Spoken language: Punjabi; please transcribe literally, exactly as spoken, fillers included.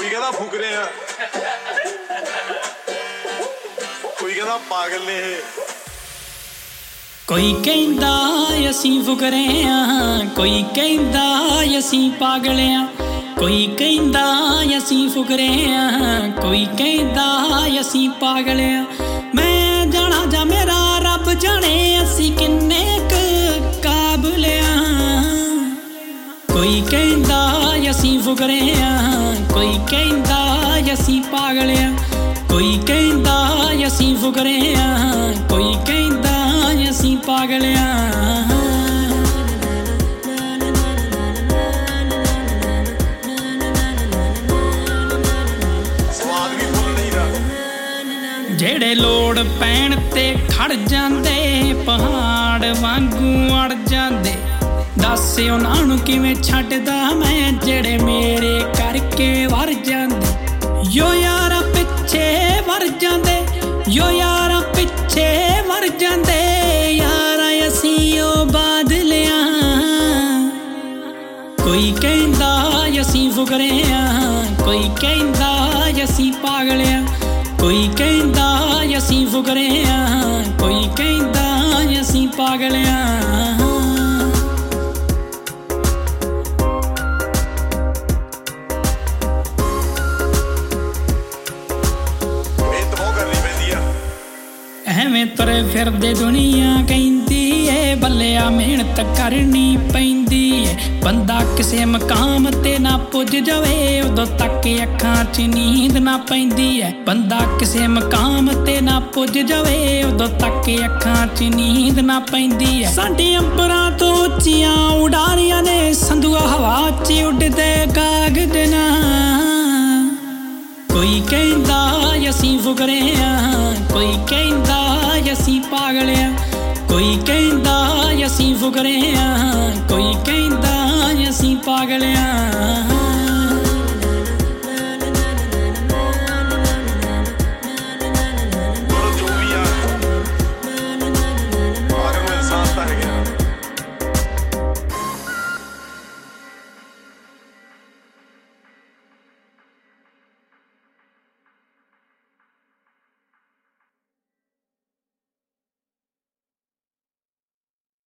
ਕੋਈ ਕਹਿੰਦਾ ਫੁਕਰੇ ਆ, ਕੋਈ ਕਹਿੰਦਾ ਪਾਗਲ ਨੇ ਇਹ। ਕੋਈ ਕਹਿੰਦਾ ਅਸੀਂ ਫੁਕਰੇ ਆ, ਕੋਈ ਕਹਿੰਦਾ ਅਸੀਂ ਪਾਗਲ ਆ, ਕੋਈ ਕਹਿੰਦਾ ਅਸੀਂ ਫੁਕਰੇ ਆ, ਕੋਈ ਕਹਿੰਦਾ ਅਸੀਂ ਪਾਗਲ ਆ। ਮੈਂ ਜਾਣਾ ਜਾਂ ਮੇਰਾ ਰੱਬ ਜਾਣੇ ਅਸੀਂ ਕਿੰਨੇ ਕੁ ਕਾਬਲ ਆ। ਕੋਈ ਕਹਿੰਦਾ ਅਸੀਂ ਫੁਕਰੇ ਆ, ਕੋਈ ਕਹਿੰਦਾ ਅਸੀਂ ਪਾਗਲ ਆ, ਕੋਈ ਕਹਿੰਦਾ ਅਸੀਂ ਫੁਕਰੇ ਆ, ਕੋਈ ਕਹਿੰਦਾ ਅਸੀਂ ਪਾਗਲ ਆ। ਜਿਹੜੇ ਲੋੜ ਪੈਣ ਤੇ ਖੜ ਜਾਂਦੇ ਪਹਾੜ ਵਾਂਗੂ ਅੜ ਜਾਂਦੇ, ਦੱਸ ਉਹਨਾਂ ਨੂੰ ਕਿਵੇਂ ਛੱਡਦਾ ਮੈਂ ਜਿਹੜੇ ਮੇਰੇ ਕਰਕੇ ਵਰ ਜਾਂਦੇ। ਯੋ ਯਾਰਾ ਪਿੱਛੇ ਵਰ ਜਾਂਦੇ, ਯੋ ਯਾਰਾ ਪਿੱਛੇ ਵਰ ਜਾਂਦੇ, ਯਾਰਾ ਅਸੀਂ ਉਹ ਬਾਦਲਿਆਂ। ਕੋਈ ਕਹਿੰਦਾ ਅਸੀਂ ਫੁਕਰੇ ਆ, ਕੋਈ ਕਹਿੰਦਾ ਅਸੀਂ ਪਾਗਲ ਆ, ਕੋਈ ਕਹਿੰਦਾ ਅਸੀਂ ਫੁਕਰੇ ਆ, ਕੋਈ ਕਹਿੰਦਾ ਅਸੀਂ ਪਾਗਲ ਆ। ਐਵੇਂ ਤੁਰੇ ਫਿਰਦੇ ਦੁਨੀਆ ਕਹਿੰਦੀ ਏ ਬੱਲਿਆ ਮਿਹਨਤ ਕਰਨੀ ਪੈਂਦੀ ਏ। ਬੰਦਾ ਕਿਸੇ ਮਕਾਮ ਤੇ ਨਾ ਪੁੱਜ ਜਾਵੇ ਉਦੋਂ ਤੱਕ ਅੱਖਾਂ 'ਚ ਨੀਂਦ ਨਾ ਪੈਂਦੀ ਏ। ਬੰਦਾ ਕਿਸੇ ਮਕਾਮ ਤੇ ਨਾ ਪੁੱਜ ਜਾਵੇ ਉਦੋਂ ਤੱਕ ਅੱਖਾਂ 'ਚ ਨੀਂਦ ਨਾ ਪੈਂਦੀ ਏ। ਸਾਡੇ ਅੰਬਰਾਂ ਤੋਂ ਉੱਚੀਆਂ ਉਡਾਰੀਆਂ ਨੇ ਸੰਧੂਆ ਹਵਾ 'ਚ ਉੱਡਦੇ ਕਾਗਜ਼ ਨਾ। ਕੋਈ ਕਹਿੰਦਾ ਅਸੀਂ ਫੁਕਰੇ ਆ, ਕੋਈ ਕਹਿੰਦਾ ਅਸੀਂ ਪਾਗਲ ਆ, ਕੋਈ ਕਹਿੰਦਾ ਅਸੀਂ ਫੁਕਰੇ ਆ, ਕੋਈ ਕਹਿੰਦਾ ਅਸੀਂ ਪਾਗਲ ਆ।